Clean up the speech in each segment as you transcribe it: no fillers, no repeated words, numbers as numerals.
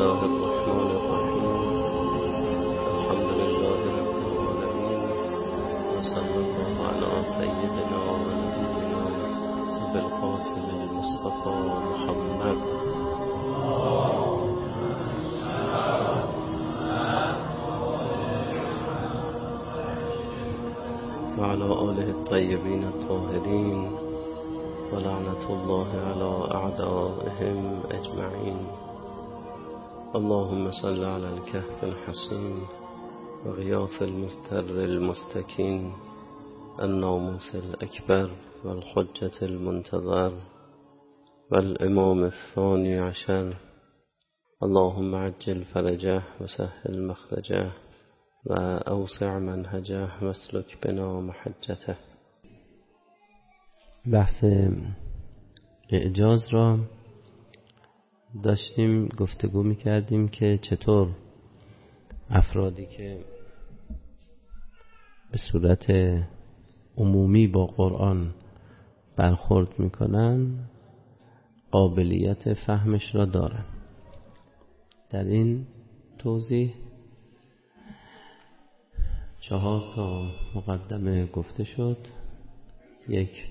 الله الرحمن الرحیم. الحمد لله رب العالمین و صلی الله علی سیدنا و نبینا بالقاسم المصطفى محمد و علی آله الطیبین الطاهرین و لعنة الله على اعدائهم اجمعین. اللهم صل على الكهف الحصين وغياث المستر المستكين الناموس الأكبر والحجة المنتظر والإمام الثاني عشر. اللهم عجل فرجه وسهل مخرجه وأوسع منهجه واسلك بنا محجته. بحث اعجاز را داشتیم گفتگو میکردیم که چطور افرادی که به صورت عمومی با قرآن برخورد میکنن قابلیت فهمش را دارن. در این توضیح 4 مقدمه گفته شد. 1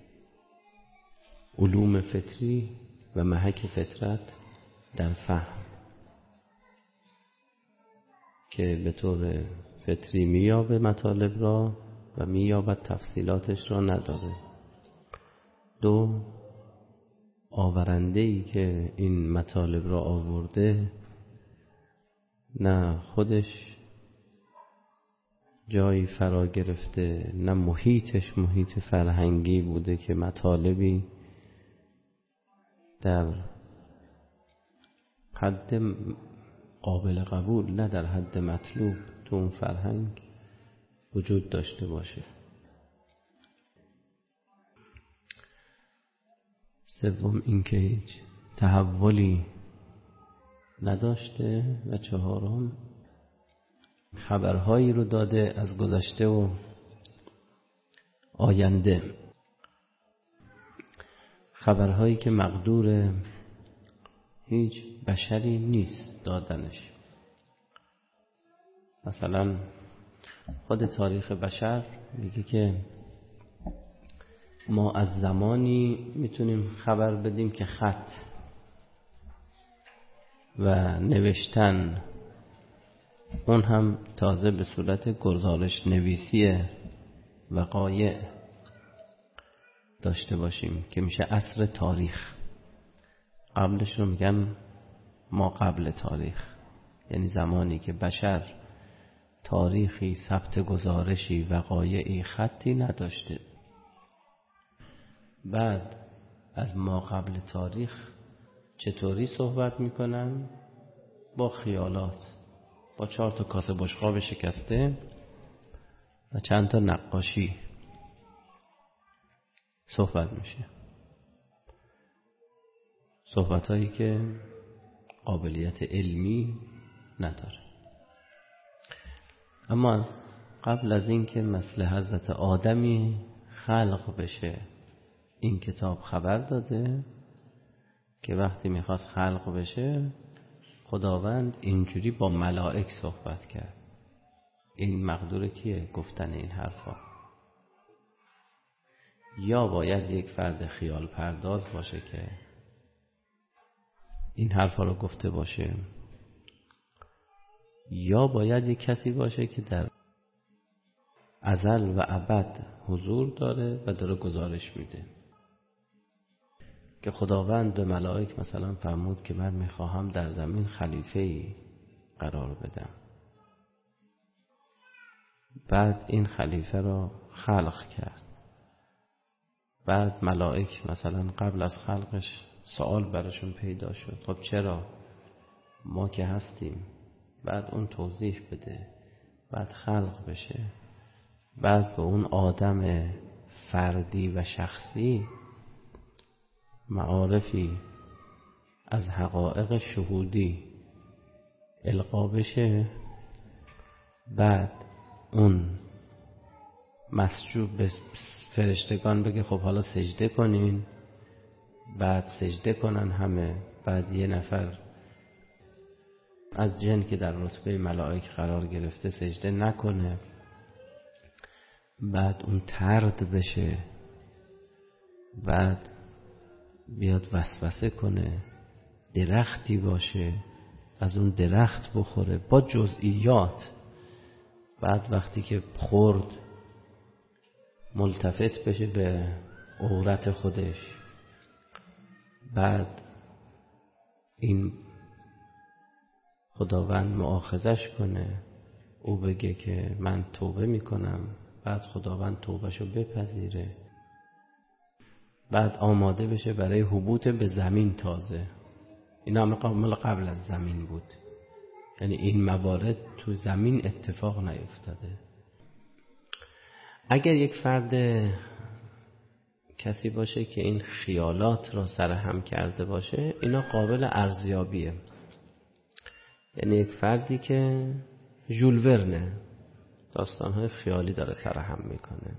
علوم فطری و محک فطرت در فهم که به طور فطری میابه مطالب را و میابد تفصیلاتش را نداره. 2 آورنده‌ای که این مطالب را آورده نه خودش جایی فرا گرفته نه محیطش محیط فرهنگی بوده که مطالبی در حد قابل قبول نه در حد مطلوب تو اون فرهنگ وجود داشته باشه. 3 اینکه هیچ تحولی نداشته و 4 خبرهایی رو داده از گذشته و آینده، خبرهایی که مقدور هیچ بشری نیست دادنش. مثلا خود تاریخ بشر میگه که ما از زمانی میتونیم خبر بدیم که خط و نوشتن اون هم تازه به صورت گزارش نویسی وقایع داشته باشیم که میشه عصر تاریخ. قبلش رو میگن ما قبل تاریخ، یعنی زمانی که بشر تاریخی، ثبت گزارشی، وقایعی، خطی نداشته. بعد از ما قبل تاریخ چطوری صحبت میکنن؟ با خیالات، با 4 کاسه بشقاب شکسته و چند تا نقاشی صحبت میشه. صحبتایی که قابلیت علمی نداره. اما از قبل از این که مثل حضرت آدمی خلق بشه این کتاب خبر داده که وقتی میخواست خلق بشه خداوند اینجوری با ملائک صحبت کرد. این مقدور کیه گفتن این حرفا؟ یا باید یک فرد خیال پرداز باشه که این حرفا رو گفته باشه، یا باید یک کسی باشه که در ازل و ابد حضور داره و داره گزارش میده. که خداوند به ملائک مثلا فرمود که من میخواهم در زمین خلیفه‌ای قرار بدم. بعد این خلیفه را خلق کرد. بعد ملائک مثلا قبل از خلقش سوال براشون پیدا شد، خب چرا ما که هستیم؟ بعد اون توضیح بده، بعد خلق بشه، بعد به اون آدم فردی و شخصی معارفی از حقایق شهودی القا بشه، بعد اون مسجود به فرشتگان بگه خب حالا سجده کنین، بعد سجده کنن همه، بعد یه نفر از جن که در رتبه ملائک قرار گرفته سجده نکنه، بعد اون طرد بشه، بعد بیاد وسوسه کنه، درختی باشه از اون درخت بخوره با جزئیات، بعد وقتی که خورد ملتفت بشه به عورت خودش، بعد این خداوند مؤاخذش کنه، او بگه که من توبه میکنم، بعد خداوند توبهشو بپذیره، بعد آماده بشه برای هبوط به زمین. تازه این همه قبل از زمین بود، یعنی این موارد تو زمین اتفاق نیفتاده. اگر یک فرد کسی باشه که این خیالات را سرهم کرده باشه، اینا قابل ارزیابیه. یعنی یک فردی که ژول ورنه، داستانهای خیالی داره سرهم میکنه،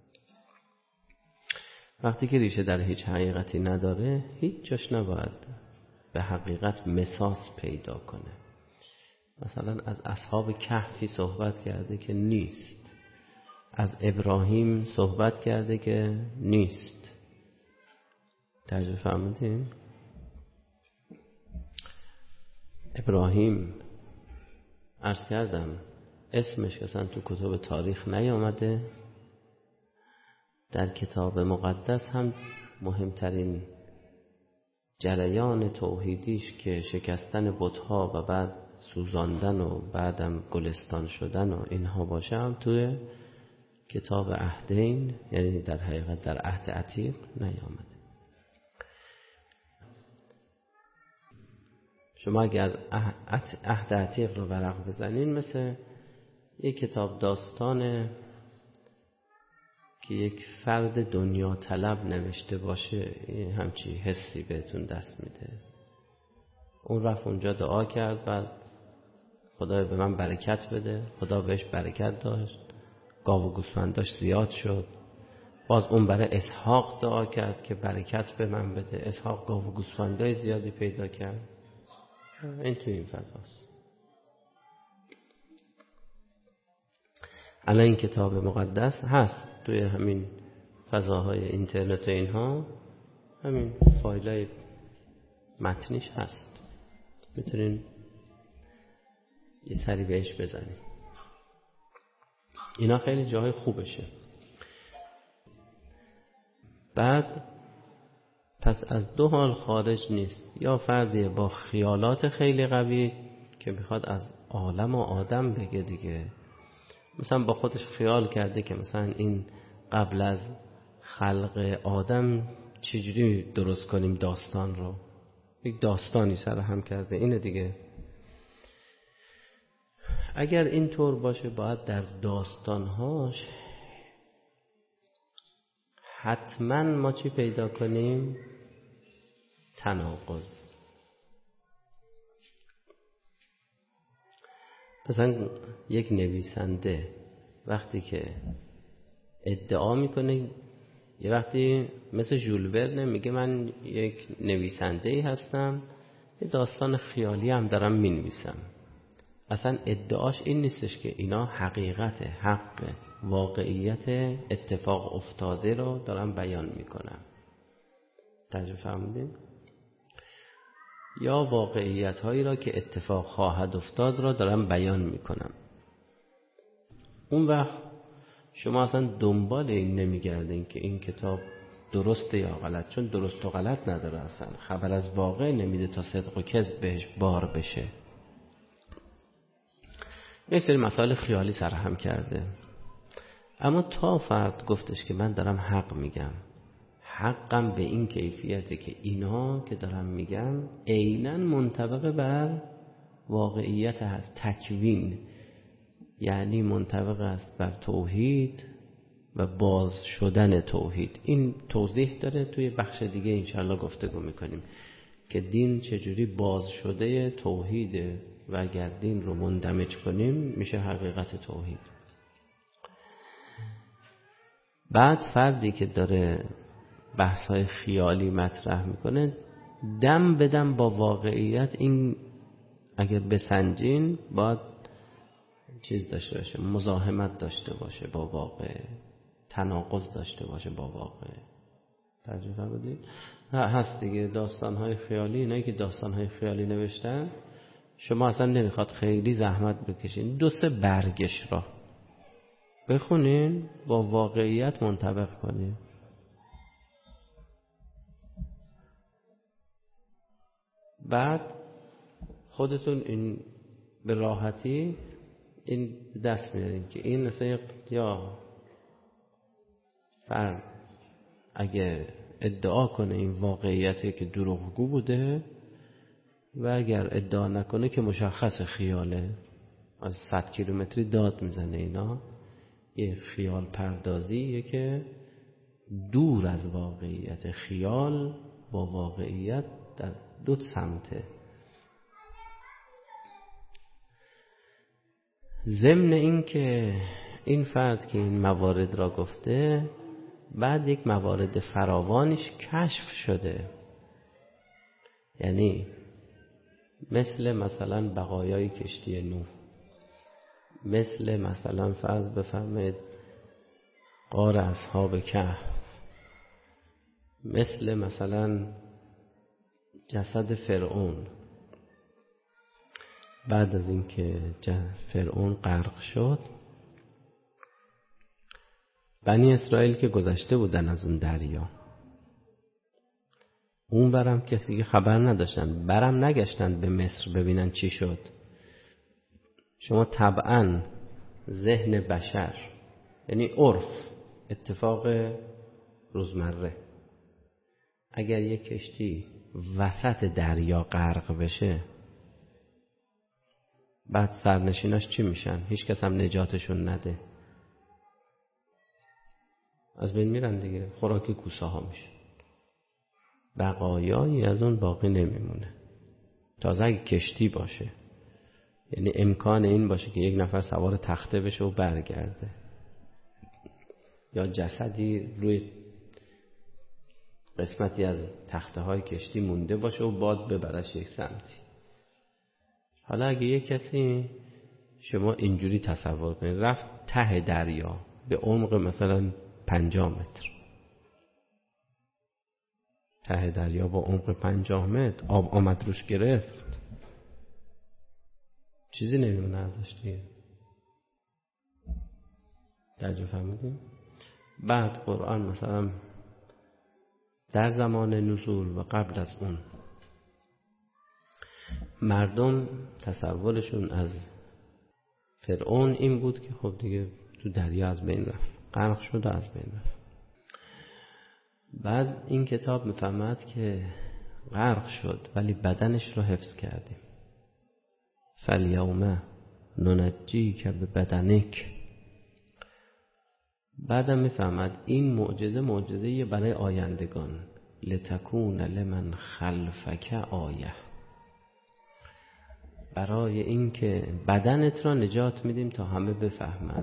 وقتی که ریشه در هیچ حقیقتی نداره، هیچ جاش نباید به حقیقت مساس پیدا کنه. مثلا از اصحاب کهفی صحبت کرده که نیست، از ابراهیم صحبت کرده که نیست. ترجمه فهمیدین؟ ابراهیم عرض کردم اسمش اصلا تو کتب تاریخ نیامده، در کتاب مقدس هم مهمترین جریان توحیدیش که شکستن بت‌ها و بعد سوزاندن و بعدم گلستان شدن و اینها باشه، هم توی کتاب عهدین، یعنی در حقیقت در عهد عتیق نیامده. شما اگه از عهد عتیق رو ورق بزنین، مثل یک کتاب داستانه که یک فرد دنیا طلب نوشته باشه، همچی حسی بهتون دست میده. اون رفت اونجا دعا کرد، بعد خدای به من برکت بده، خدا بهش برکت داشت، گاو و گوسفنداش زیاد شد. باز اون برای اسحاق دعا کرد که برکت به من بده، اسحاق گاو و گوسفندای زیادی پیدا کرد. این توی این فضاست. الان این کتاب مقدس هست توی همین فضاهای اینترنت و اینها، همین فایلای متنیش هست، میتونین یه سری بهش بزنید. اینا خیلی جای خوبشه. بعد پس از دو حال خارج نیست، یا فردی با خیالات خیلی قوی که میخواد از عالم و آدم بگه دیگه، مثلا با خودش خیال کرده که مثلا این قبل از خلق آدم چجوری درست کنیم داستان رو، یک داستانی سرهم کرده اینه دیگه. اگر این طور باشه، باید در داستانهاش حتما ما چی پیدا کنیم؟ تناقض. مثلا یک نویسنده وقتی که ادعا میکنه، یه وقتی مثل ژول ورن میگه من یک نویسنده‌ای هستم، یه داستان خیالی هم دارم مینویسم، اصلا ادعاش این نیستش که اینا حقیقت، حق، واقعیت اتفاق افتاده رو دارم بیان میکنم. ترجمه فهمیدین؟ یا واقعیت هایی را که اتفاق خواهد افتاد را دارم بیان میکنم. اون وقت شما اصلا دنبال این نمیگردین که این کتاب درسته یا غلط، چون درست و غلط نداره، اصلا خبر از واقع نمیده تا صدق و کذب بهش بار بشه. یه سری مسائل خیالی سرهم کرده، اما تا فرد گفتش که من دارم حق میگم، حقم به این کیفیته که اینا که دارم میگم عیناً منطبق بر واقعیت هست، تکوین، یعنی منطبق است بر توحید و باز شدن توحید. این توضیح داره توی بخش دیگه انشاءالله گفتگو میکنیم که دین چجوری باز شده توحیده و اگر دین رو مندمج کنیم میشه حقیقت توحید. بعد فردی که داره بحث‌های خیالی مطرح میکنه، دم بدم با واقعیت این اگر بسنجین باید چیز داشته باشه، مزاحمت داشته باشه با واقع، تناقض داشته باشه با واقع. ترجمه بدید هست دیگه. داستان‌های خیالی، اینایی که داستان‌های خیالی نوشتن، شما اصلا نمیخواد خیلی زحمت بکشین، 2-3 برگش را بخونین، با واقعیت منطبق کنین. بعد خودتون این به راحتی این دست میارین که این مثلا یا فرد اگه ادعا کنه این واقعیتی که دروغگو بوده، و اگر ادعا نکنه که مشخص خیاله، از 100 کیلومتری داد میزنه. اینا یه خیال پردازیه که دور از واقعیت. خیال با واقعیت در 2 سمته. ضمن این که این فرد که این موارد را گفته، بعد یک موارد فراوانش کشف شده، یعنی مثلا بقایای کشتی نوح، مثلا فرض بفرمایید غار اصحاب کهف، مثلا جسد فرعون. بعد از اینکه فرعون غرق شد، بنی اسرائیل که گذشته بودن از اون دریا، اون برم که دیگه خبر نداشتن، برم نگشتن به مصر ببینن چی شد. شما طبعا ذهن بشر، یعنی عرف، اتفاق روزمره، اگر یک کشتی وسط دریا غرق بشه، بعد سرنشیناش چی میشن؟ هیچ کس هم نجاتشون نده، از بین میرن دیگه، خوراک کوسه ها میشه. بقایایی از اون باقی نمیمونه. تازه اگه کشتی باشه، یعنی امکان این باشه که یک نفر سوار تخته بشه و برگرده، یا جسدی روی قسمتی از تخته های کشتی مونده باشه و باد ببرش یک سمتی. حالا اگه یک کسی، شما اینجوری تصور کنید، رفت ته دریا به عمق مثلا 50 متر، ته دریا با عمق 50 متر آب آمد روش گرفت، چیزی نمیمونه ازش دیگه. درجه فهمیدیم؟ بعد قرآن مثلا در زمان نزول و قبل از اون، مردم تصورشون از فرعون این بود که خب دیگه تو دریا از بین رفت، غرق شد و از بین رفت. بعد این کتاب میفهمد که غرق شد ولی بدنش رو حفظ کردیم. فالیوم ننجیک ببدنک. بعدم میفهمد این معجزه برای آیندگان، لتکون لمن خلفک آیه، برای این که بدنت را نجات میدیم تا همه بفهمن.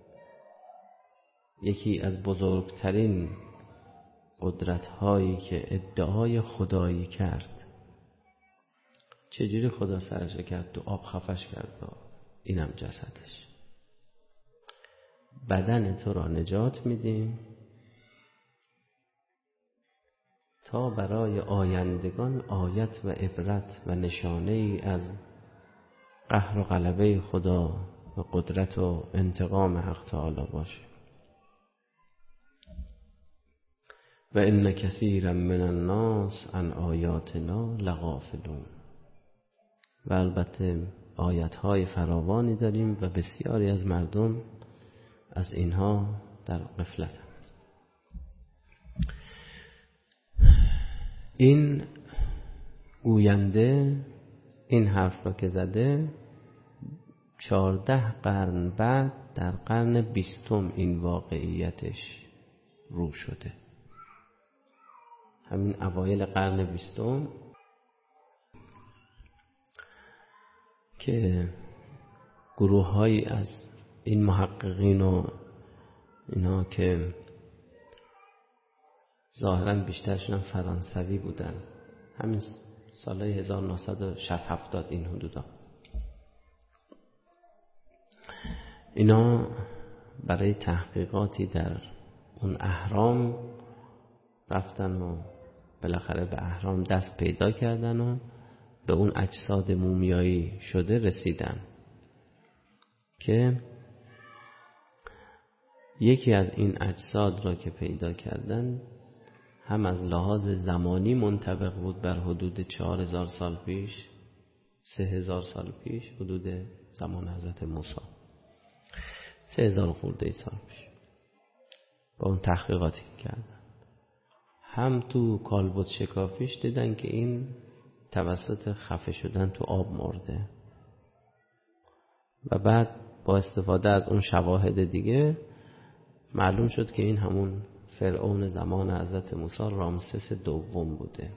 یکی از بزرگترین قدرت‌هایی که ادعای خدایی کرد، چجوری خدا سرش کرد؟ تو آب خفش کرد، اینم جسدش. بدن تو را نجات میدیم تا برای آیندگان آیت و عبرت و نشانه ای از قهر و غلبه خدا و قدرت و انتقام حق تعالی باشه. و ان کثیرا من الناس عن آیاتنا لغافلون. و البته آیت‌های فراوانی داریم و بسیاری از مردم از اینها در غفلتند. این گوینده این حرف را که زده 14 قرن بعد، در قرن 20 این واقعیتش رو شده. همین اوایل قرن 20 که گروه‌هایی از این محققین و اینا که ظاهراً بیشترشون فرانسوی بودن، همین سالهای 1960-70 این حدودا، اینا برای تحقیقاتی در اون اهرام رفتن و بالاخره به اهرام دست پیدا کردن و به اون اجساد مومیایی شده رسیدن که یکی از این اجساد را که پیدا کردن هم از لحاظ زمانی منطبق بود بر حدود 4000 سال پیش، 3000 سال پیش، حدود زمان حضرت موسی، 3000 خورده سال پیش با اون تحقیقاتی کردن. هم تو کالبد شکافیش دیدن که این توسط خفه شدن تو آب مرده و بعد با استفاده از اون شواهد دیگه معلوم شد که این همون فرعون زمان حضرت موسی رامسس دوم بوده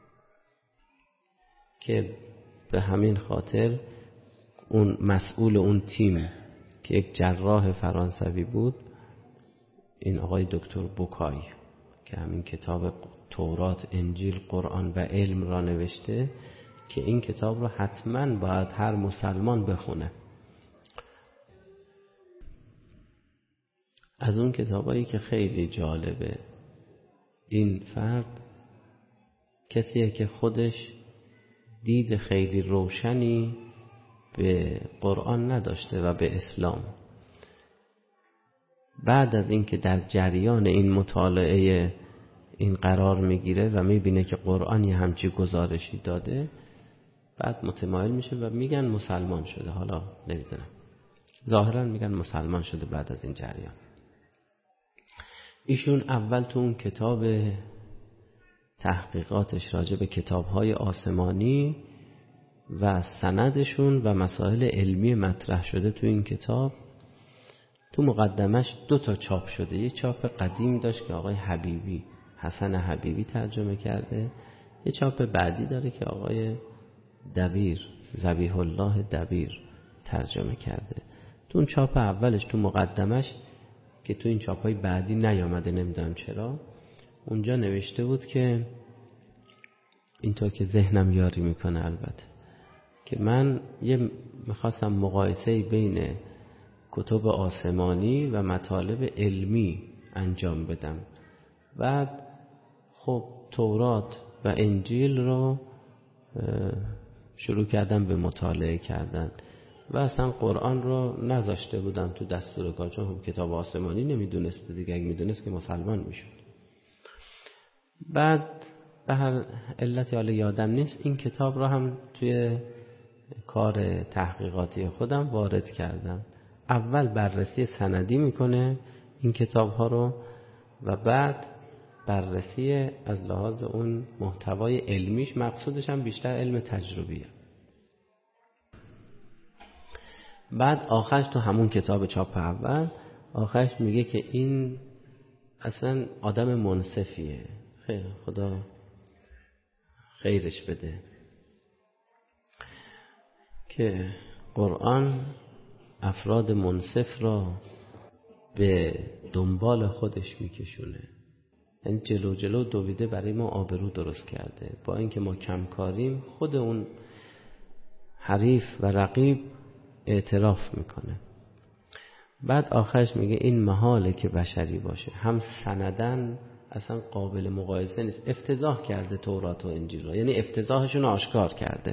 که به همین خاطر اون مسئول اون تیم که یک جراح فرانسوی بود، این آقای دکتر بوکای که همین کتاب تورات، انجیل، قرآن و علم را نوشته که این کتاب را حتما باید هر مسلمان بخونه. از اون کتابایی که خیلی جالبه، این فرد کسیه که خودش دید خیلی روشنی به قرآن نداشته و به اسلام. بعد از اینکه در جریان این مطالعه این قرار میگیره و میبینه که قرآن یه همچی گزارشی داده، بعد متمایل میشه و میگن مسلمان شده. حالا نمیدونم، ظاهرا میگن مسلمان شده بعد از این جریان. ایشون اول تو اون کتاب تحقیقاتش راجع به کتاب‌های آسمانی و سندشون و مسائل علمی مطرح شده تو این کتاب، تو مقدمش 2 چاپ شده. یه چاپ قدیم داشت که آقای حبیبی، حسن حبیبی ترجمه کرده. یه چاپ بعدی داره که آقای دبیر، ذبیح الله دبیر ترجمه کرده. تو اون چاپ اولش تو مقدمش که تو این چاپ‌های بعدی نیامده، نمیدونم چرا، اونجا نوشته بود که اینطور که ذهنم یاری میکنه البته، که من میخواستم مقایسه بین کتب آسمانی و مطالب علمی انجام بدم. بعد خب تورات و انجیل رو شروع کردم به مطالعه کردن و اصلا قرآن رو نذاشته بودم تو دستور کار، چون کتاب آسمانی نمیدونست دیگه، اگه میدونست که مسلمان میشد. بعد به هر علتی حالا یادم نیست این کتاب رو هم توی کار تحقیقاتی خودم وارد کردم. اول بررسی سندی میکنه این کتاب ها رو و بعد بررسی از لحاظ اون محتوای علمیش، مقصودش هم بیشتر علم تجربیه. بعد آخرش تو همون کتاب چاپ اول آخرش میگه که این اصلا آدم منصفیه، خیر خدا خیرش بده، که قرآن افراد منصف را به دنبال خودش میکشونه. یعنی جلو دویده برای ما آبرو درست کرده. با اینکه ما کمکاریم، خود اون حریف و رقیب اعتراف میکنه. بعد آخرش میگه این محاله که بشری باشه، هم سندن اصلا قابل مقایسه نیست. افتضاح کرده تورات و انجیل رو، یعنی افتضاحشون آشکار کرده،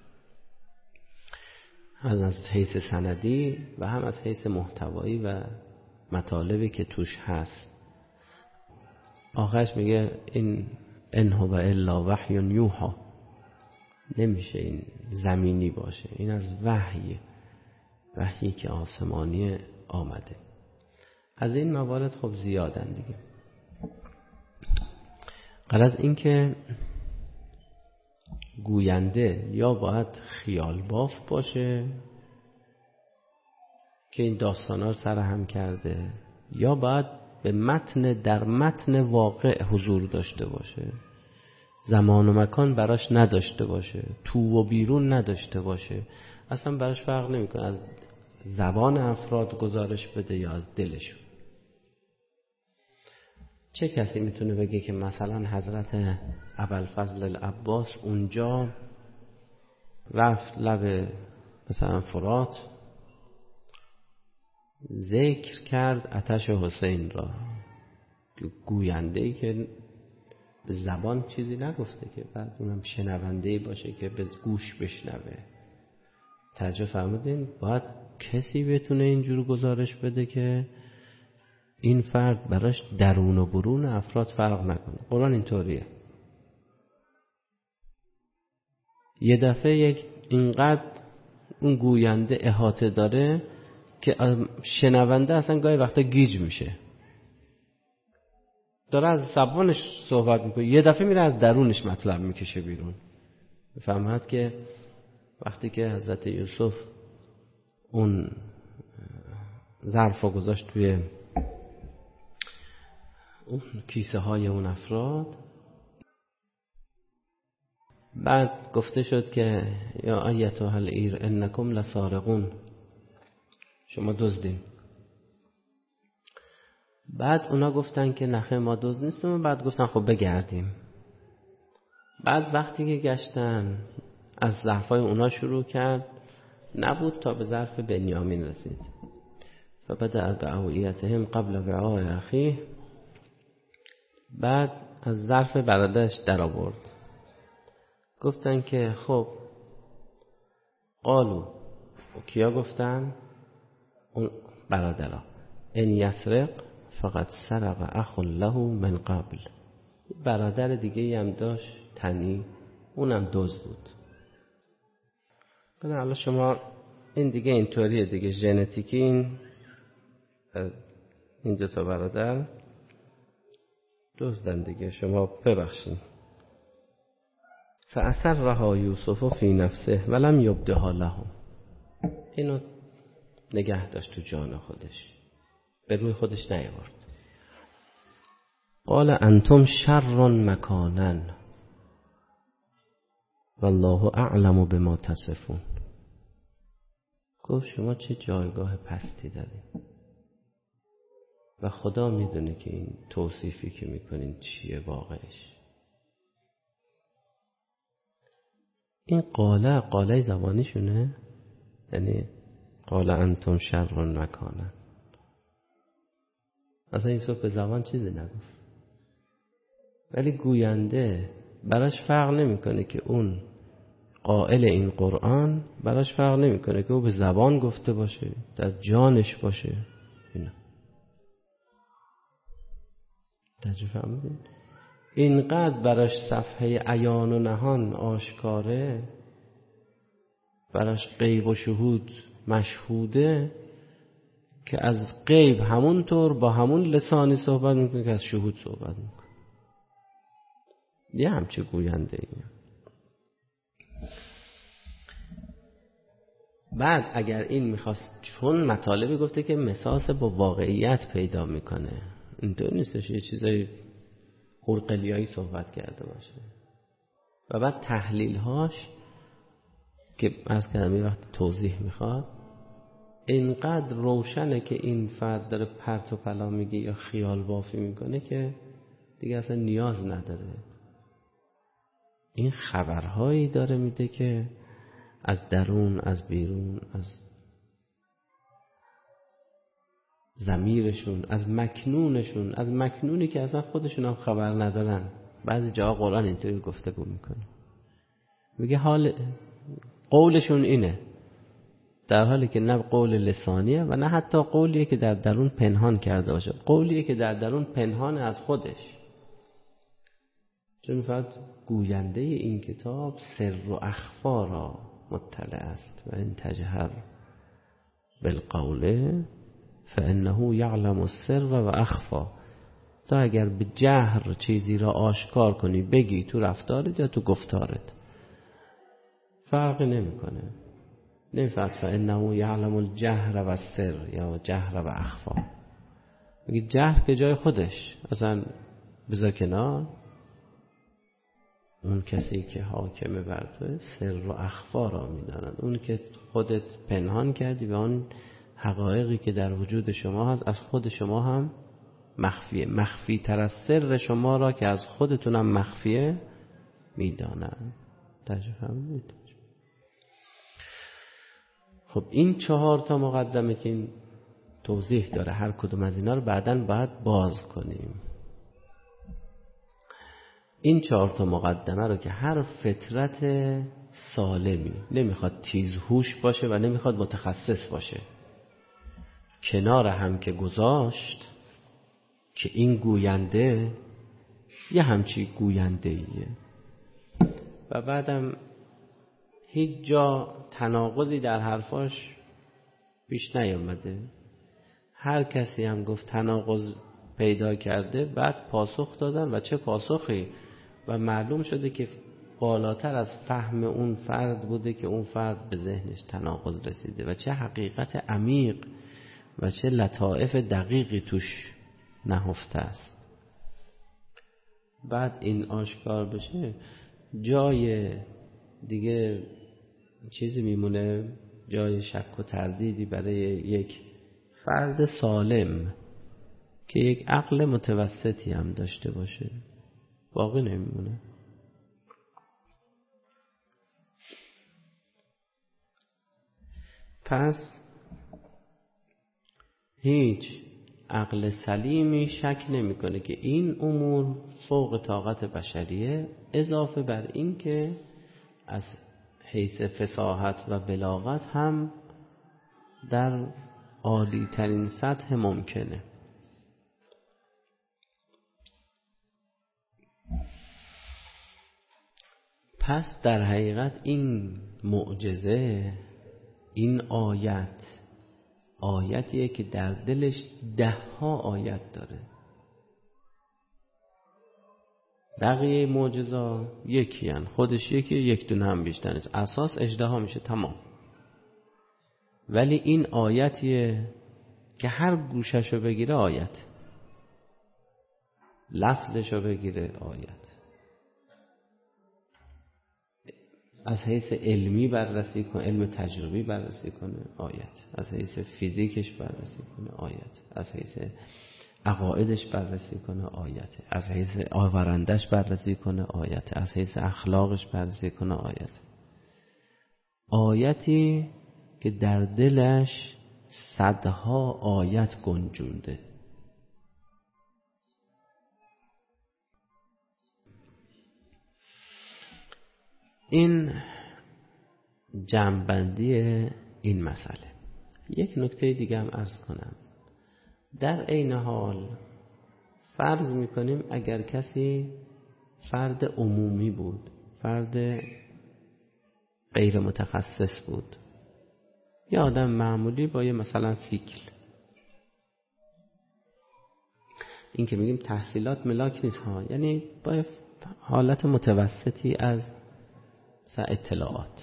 هم از حیث سندی و هم از حیث محتوایی و مطالبی که توش هست. آخرش میگه این هو الا وحی یوحی، نمیشه این زمینی باشه، این از وحیی که آسمانی آمده. از این موارد خب زیادن دیگه. غرض این که گوینده یا باید خیال باف باشه که این داستانا رو سرهم کرده، یا باید به در متن واقع حضور داشته باشه، زمان و مکان براش نداشته باشه، تو و بیرون نداشته باشه. اصلا براش فرق نمیکنه از زبان افراد گزارش بده یا از دلشون. چه کسی میتونه بگه که مثلا حضرت ابوالفضل العباس اونجا رفت لب مثلا فرات ذکر کرد آتش حسین را. گوینده‌ای که به زبان چیزی نگفته که بعد اونم شنونده‌ای باشه که به گوش بشنوه. توجه فرمودین؟ باید کسی بتونه اینجور گزارش بده که این فرد براش درون و برون افراد فرق نکنه. قرآن اینطوریه. یه دفعه اینقدر اون گوینده احاطه داره که شنونده اصلا گاهی وقتا گیج میشه، داره از زبانش صحبت میکنه، یه دفعه میره از درونش مطلب میکشه بیرون. فهمت که وقتی که حضرت یوسف اون ظرفو گذاشت توی اون کیسه های اون افراد، بعد گفته شد که یا ایتها العیر انکم لسارقون، شما دزدین. بعد اونا گفتن که نخه ما دزد نیستیم. بعد گفتن خب بگردیم. بعد وقتی که گشتن از ظرفای اونا شروع کرد، نبود تا به ظرف بنیامین رسید. فبدأ بأوعیتهم قبل وعاء اخیه، بعد از ظرف برادرش در آورد. گفتن که خب قالو، و کیا گفتن؟ اون برادرها، ان یسرق فقط سرق اخ له من قبل. برادر دیگه هم داشت تنی، اونم دزد بود. حالا شما این دیگه اینطوریه دیگه، ژنتیکی این دو تا برادر دزدن دیگه، شما ببخشید. فأسرها یوسف فی نفسه ولم یبدها لهم، اینو نگه داشت تو جان خودش، به روی خودش نیاورد. قال انتم شر مکانا والله اعلم بما تصفون. گفت شما چه جایگاه پستی دارید و خدا میدونه که این توصیفی که میکنین چیه واقعش. این قاله زبانیشونه، یعنی قال انتم شر مکانا. اصلا یوسف به زبان چیزی نگفت، ولی گوینده براش فرق نمیکنه که اون قائل این قرآن براش فرق نمیکنه که او به زبان گفته باشه، در جانش باشه. اینا تجربه فهمیدین؟ اینقدر براش صفحه عیان و نهان آشکاره، براش غیب و شهود مشهوده که از غیب همونطور با همون لسانی صحبت میکنه که از شهود صحبت میکنه. یه همچه گوینده ایه. بعد اگر این میخواست، چون مطالبی گفته که مساس با واقعیت پیدا میکنه، اینطور نیستش یه چیزای قرقلیایی صحبت کرده باشه. و بعد تحلیلهاش که از کلمه وقتی توضیح میخواد اینقدر روشنه که این فرد داره پرت و پلا میگه یا خیال بافی میکنه که دیگه اصلا نیاز نداره. این خبرهایی داره میده که از درون، از بیرون، از ضمیرشون، از مکنونشون، از مکنونی که اصلا خودشون هم خبر ندارن. بعضی جاها قرآن اینطوری گفتگو میکنه، میگه حال قولشون اینه، در حالی که نه قول لسانیه و نه حتی قولیه که در درون پنهان کرده باشه، قولیه که در درون پنهان از خودش. چون فقط گوینده این کتاب سر و اخفا را مطلع است و ان تجهر بالقول فانه یعلم السر و اخفا. تا اگر به جهر چیزی را آشکار کنی، بگی تو رفتارت یا تو گفتارت، فرقی نمیکنه. نمیفهمد فانه یعلم الجهر و السر یا جهر و اخفا. میگه جهر که جای خودش اصلا بذار کنار، اون کسی که حاکم بر تو سر و اخفا را میداند. اون که خودت پنهان کردی و اون حقایقی که در وجود شما هست از خود شما هم مخفیه، مخفی تر از سر شما را که از خودتونم مخفیه میدانند. تجربه میدید. خب این 4 مقدمه که این توضیح داره. هر کدوم از اینا رو بعداً باید باز کنیم. این 4 مقدمه رو که هر فطرت سالمی، نمیخواد تیزهوش باشه و نمیخواد متخصص باشه، کنار هم که گذاشت که این گوینده یه همچی گوینده ایه و بعدم هیچ جا تناقضی در حرفاش پیش نیامده. هر کسی هم گفت تناقض پیدا کرده بعد پاسخ دادن و چه پاسخی، و معلوم شده که بالاتر از فهم اون فرد بوده که اون فرد به ذهنش تناقض رسیده و چه حقیقت عمیق و چه لطائف دقیقی توش نهفته است. بعد این آشکار بشه جای دیگه چیزی میمونه، جای شک و تردیدی برای یک فرد سالم که یک عقل متوسطی هم داشته باشه باقی نمیمونه. پس هیچ عقل سلیمی شک نمیکنه که این امور فوق طاقت بشریه، اضافه بر این که از حیث فصاحت و بلاغت هم در عالی ترین سطح ممکنه. پس در حقیقت این معجزه، این آیتیه که در دلش 10 آیت داره. بقیه معجزا یکی هن. خودش یکی، یک دونه هم بیشتر نیست. اساس اژدها میشه تمام. ولی این آیتیه که هر گوششو بگیره آیت، لفظشو بگیره آیت. از حیث علمی بررسی کنه، علم تجربی بررسی کنه آیت، از حیث فیزیکش بررسی کنه آیت، از حیث عقایدش بررسی کنه آیت، از حیث آورندش بررسی کنه آیت، از حیث اخلاقش بررسی کنه آیت. آیتی که در دلش 100 آیت گنجونده. این جمع‌بندی این مسئله. یک نکته دیگه هم عرض کنم. در عین حال فرض میکنیم اگر کسی فرد عمومی بود، فرد غیر متخصص بود، یا آدم معمولی با یه مثلا سیکل، این که میگیم تحصیلات ملاک نیست ها، یعنی با حالت متوسطی از مثلا اطلاعات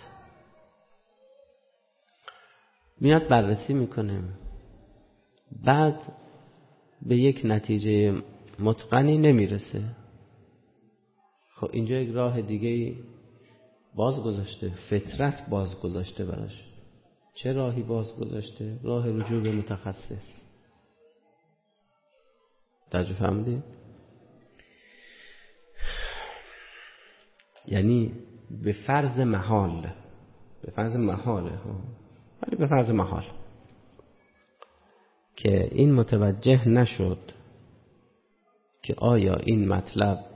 میاد بررسی میکنه، بعد به یک نتیجه متقنی نمیرسه. خب اینجا یک راه دیگه باز گذاشته، فطرت باز گذاشته براش. چه راهی باز گذاشته؟ راه رجوع به متخصص. درجه فهمیدی؟ یعنی به فرض محال، ولی به فرض محال که این متوجه نشد که آیا این مطلب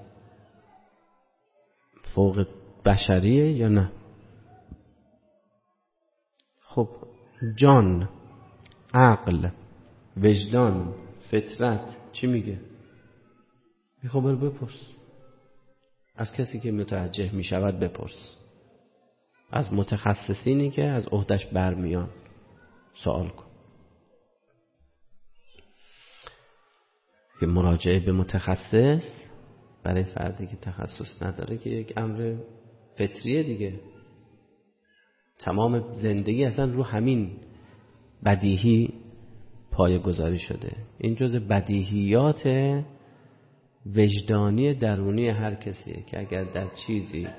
فوق بشریه یا نه. خب جان، عقل، وجدان، فطرت چی میگه؟ خب برو بپرس از کسی که متوجه میشود، بپرس از متخصصینی که از عهدش برمیان، سوال کن. که مراجعه به متخصص برای فردی که تخصص نداره که یک امر فطریه دیگه. تمام زندگی اصلا رو همین بدیهی پایه‌گذاری شده. این جزء بدیهیات وجدانی درونی هر کسیه که اگر در چیزی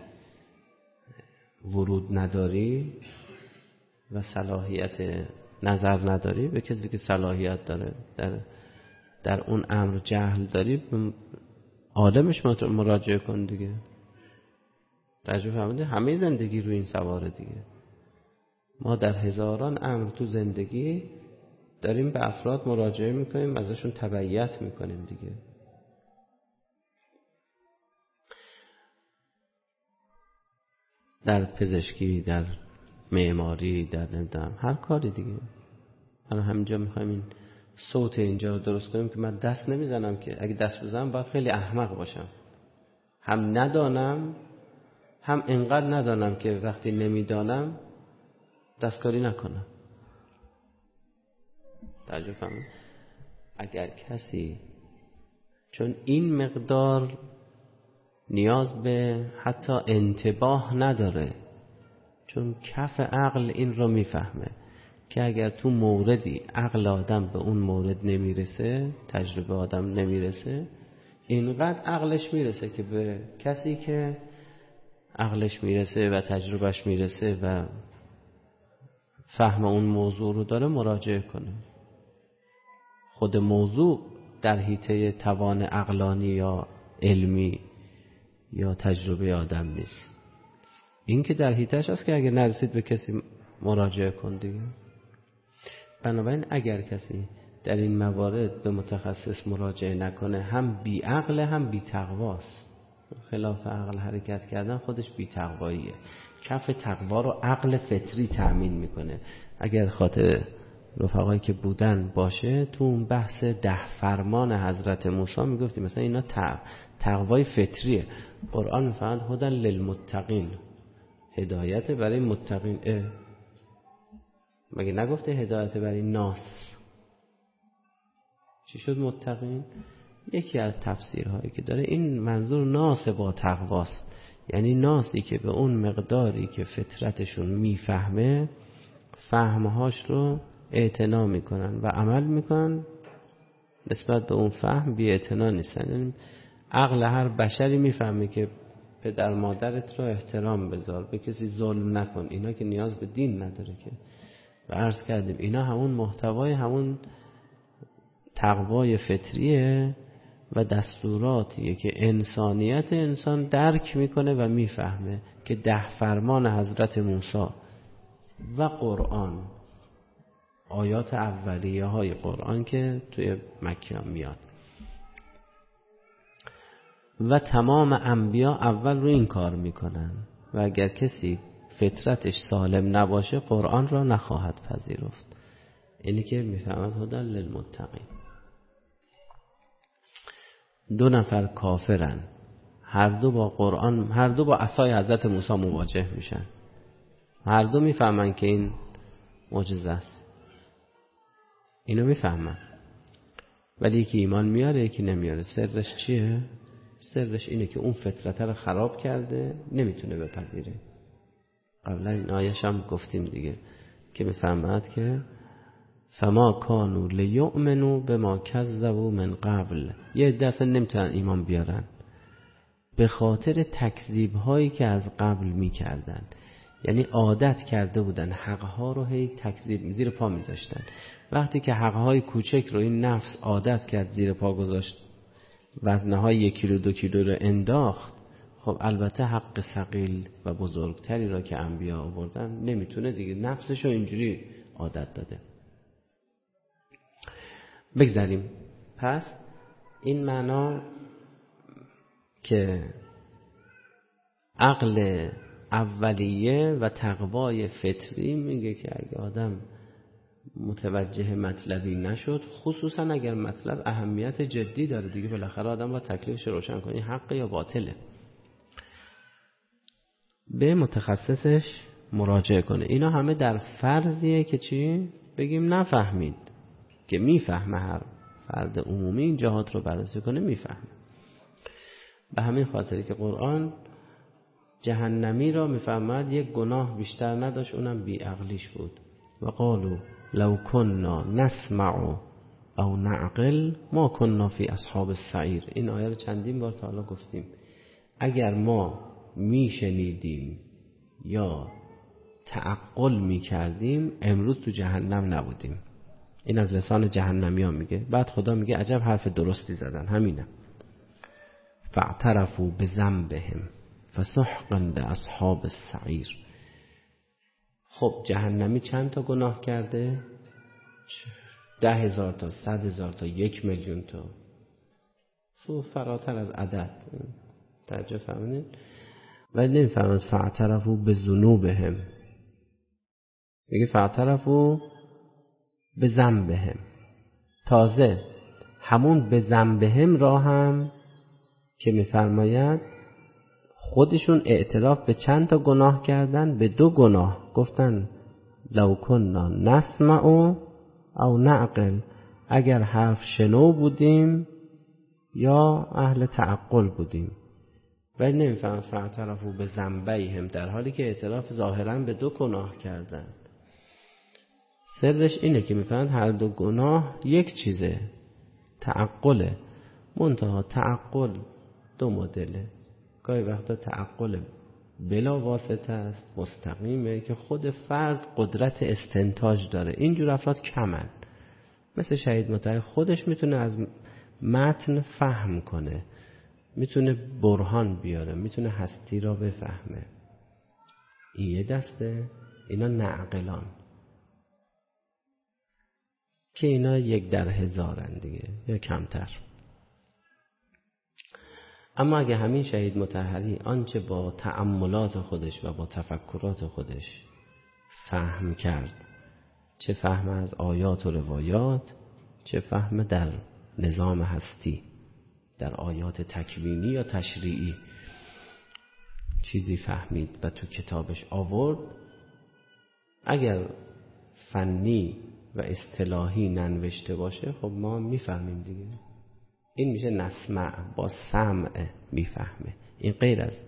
ورود نداری و صلاحیت نظر نداری، به کسی که صلاحیت داره در اون امر جهل داری، عالمش مراجعه کن دیگه. تجربه فهمیده همه زندگی رو این سواره دیگه. ما در هزاران امر تو زندگی داریم به افراد مراجعه میکنیم، ازشون تبعیت میکنیم دیگه. در پزشکی، در معماری، در نمیدونم هر کاری دیگه. الان همینجا میخوایم این صوت اینجا رو درست کنیم که من دست نمیزنم، که اگه دست بزنم باید خیلی احمق باشم، هم ندانم هم انقدر ندانم که وقتی نمیدانم دستکاری نکنم. توجه فرمایید. اگر کسی چون این مقدار نیاز به حتی انتباه نداره، چون کف عقل این رو میفهمه که اگر تو موردی عقل آدم به اون مورد نمیرسه، تجربه آدم نمیرسه، اینقدر عقلش میرسه که به کسی که عقلش میرسه و تجربهش میرسه و فهم اون موضوع رو داره مراجعه کنه. خود موضوع در حیطه توان عقلانی یا علمی یا تجربه آدم نیست. این که در حیطه‌اش هست که اگر نرسید به کسی مراجعه کن دیگه. بنابراین اگر کسی در این موارد به متخصص مراجعه نکنه، هم بی عقل هم بی تقواست. خلاف عقل حرکت کردن خودش بی تقواییه. کف تقوا رو عقل فطری تأمین میکنه. اگر خاطر رفقایی که بودن باشه، تو اون بحث 10 فرمان حضرت موسی میگفتیم مثلا اینا تقوای فطریه. قرآن میفرماد هدی للمتقین، هدایت برای متقین. مگه نگفته هدایت برای ناس؟ چی شد متقین؟ یکی از تفسیرهایی که داره این منظور ناس با تقواست، یعنی ناسی که به اون مقداری که فطرتشون میفهمه فهمهاش رو اعتنا میکنن و عمل میکنن، نسبت به اون فهم بی اعتنا نیستن. یعنی عقل هر بشری میفهمه که پدر مادرت رو احترام بذار، به کسی ظلم نکن، اینا که نیاز به دین نداره که. و عرض کردیم اینا همون محتوای همون تقوای فطریه و دستوراتیه که انسانیت انسان درک میکنه و میفهمه که 10 فرمان حضرت موسی و قرآن، آیات اولیه های قرآن که توی مکه میاد و تمام انبیا اول رو این کار میکنن و اگر کسی فطرتش سالم نباشه قرآن را نخواهد پذیرفت. اینی که میفهمد هدی للمتقین. 2 نفر کافرن، هر دو با قرآن، هر دو با عصای حضرت موسی مواجه میشن، هر دو میفهمن که این معجزه است، اینو میفهمن، ولی یکی ایمان میاره یکی نمیاره. سرش چیه؟ سرش اینه که اون فطرت رو خراب کرده، نمیتونه بپذیره. قبلا این آیش هم گفتیم دیگه که میفهمد که فما کانوا لیؤمنوا بما کذبوا من قبل. یه عده اصلا نمیتونن ایمان بیارن به خاطر تکذیب هایی که از قبل میکردن. یعنی عادت کرده بودن حقها رو هی تکذیب زیر پا میذاشتن. وقتی که حقهای کوچک رو این نفس عادت کرد زیر پا گذاشت، وزنهای 1 کیلو 2 کیلو رو انداخت، خب البته حق ثقیل و بزرگتری را که انبیا آوردن نمیتونه دیگه، نفسش رو اینجوری عادت داده. بگذاریم. پس این معنا که عقل اولیه و تقوای فطری میگه که اگه آدم متوجه مطلبی نشد، خصوصا اگر مطلب اهمیت جدی داره دیگه، بالاخره آدم با تکلیفش روشن کنه حق یا باطله، به متخصصش مراجعه کنه. اینا همه در فرضیه که چی؟ بگیم نفهمید، که میفهمه هر فرد عمومی این جهات رو بررسی کنه میفهمه. به همین خاطری که قرآن جهنمی را میفهمد یک گناه بیشتر نداشت، اونم بیعقلیش بود. و قالوا لو كنا نسمع او نعقل ما كنا فی اصحاب السعیر. این آیه رو چندین بار تا حالا گفتیم. اگر ما میشنیدیم یا تعقل میکردیم امروز تو جهنم نبودیم. این از لسان جهنمی ها میگه. بعد خدا میگه عجب حرف درستی زدن. همینه. فاعترفوا بذنبهم فسحقا لاصحاب السعیر. خب جهنمی چند تا گناه کرده؟ 10,000 تا، 100,000 تا، 1,000,000 تا، فراتر از عدد. توجه فهمیدین؟ ولی نمیفهمد فاعترفوا بذنوبهم، میگه فاعترفوا بذنبهم. تازه همون بذنبهم را هم که میفرماید خودشون اعتراف به چند تا گناه کردن؟ به 2 گناه. گفتن لو کنا نسمع او نعقل، اگر حرف شنو بودیم یا اهل تعقل بودیم. ولی نمیفهمد فاعترفوا بذنبیهم، در حالی که اعتراف ظاهرا به 2 گناه کردن. سرش اینه که میفهمد هر 2 گناه یک چیزه، تعقله. منتها تعقل 2 مدله. گاهی وقتا تعقل بلا واسطه است، مستقیمه، که خود فرد قدرت استنتاج داره. اینجور افراد کمن. مثل شهید مطهری خودش میتونه از متن فهم کنه، میتونه برهان بیاره، میتونه هستی را بفهمه. این یه دسته. اینا نعقلان که اینا 1 در 1000 دیگه یا کمتر. اما اگه همین شهید مطهری آنچه با تأملات خودش و با تفکرات خودش فهم کرد، چه فهم از آیات و روایات، چه فهم در نظام هستی، در آیات تکوینی یا تشریعی، چیزی فهمید و تو کتابش آورد، اگر فنی و اصطلاحی ننوشته باشه خب ما میفهمیم دیگه. این میشه نسمع، با سمع میفهمه. این غیر از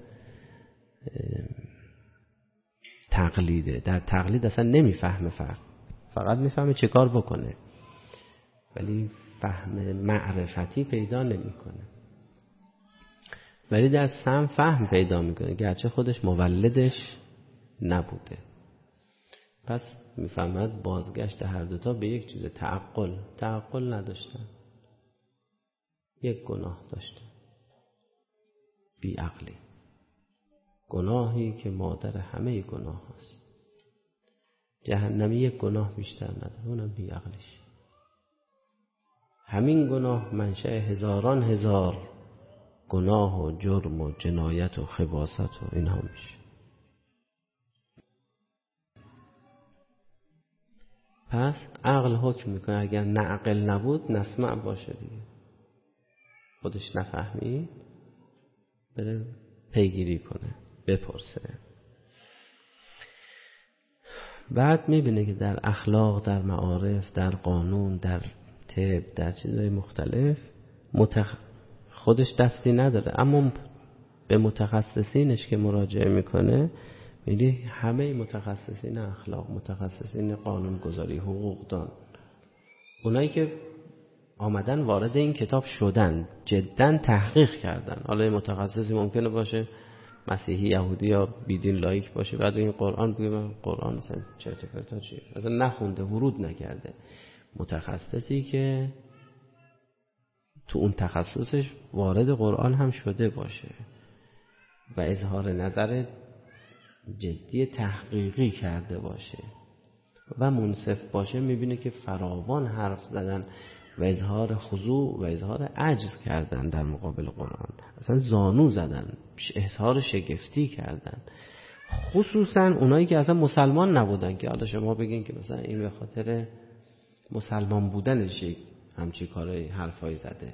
تقلیده. در تقلید اصلا نمیفهمه، فقط میفهمه چه کار بکنه، ولی فهم معرفتی پیدا نمیکنه. ولی در سمع فهم پیدا میکنه، گرچه خودش مولدش نبوده. پس میفهمد بازگشت هر دوتا به یک چیز، تعقل نداشتن، 1 گناه داشتن، بیعقلی، گناهی که مادر همه گناه هست. جهنمی 1 گناه بیشتر نداره، اونم بیعقلیش. همین گناه منشأ هزاران هزار گناه و جرم و جنایت و خباثت و اینها میشه. پس عقل حکم میکنه. اگر نه عقل نبود نسمع باشه دیگه، خودش نفهمی بره پیگیری کنه، بپرسه. بعد میبینه که در اخلاق، در معارف، در قانون، در طب، در چیزهای مختلف خودش دستی نداره، اما به متخصصینش که مراجعه میکنه میبینی همه متخصصین اخلاق، متخصصین قانون گذاری، حقوقدان، اونایی که آمدن وارد این کتاب شدن، جدا تحقیق کردن. حالا متخصصی ممکنه باشه مسیحی، یهودی یا بیدین لایک باشه، بعد این قرآن بگه من قرآن مثلا چرت و پرتا چیه، اصلا نخونده، ورود نکرده. متخصصی که تو اون تخصصش وارد قرآن هم شده باشه و اظهار نظر جدی تحقیقی کرده باشه و منصف باشه، میبینه که فراوان حرف زدن و اظهار خضوع و اظهار عجز کردن در مقابل قرآن، اصلا زانو زدن، اظهار شگفتی کردن. خصوصا اونایی که اصلا مسلمان نبودن، که حالا شما بگین که مثلا این به خاطر مسلمان بودنش همچی کارهای حرفای زده.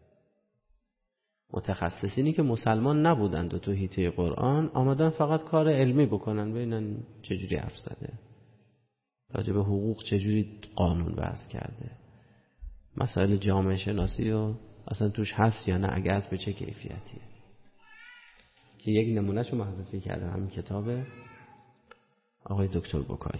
متخصصینی که مسلمان نبودند و تو حیطه قرآن آمدن فقط کار علمی بکنن، ببینن چجوری حرف زده، راجع به حقوق چجوری قانون وضع کرده، مسائل جامعه شناسی و اصلا توش هست یا نه، اگه هست به چه کیفیتیه. که یک نمونهشو معرفی کرده همین کتاب آقای دکتر بوکای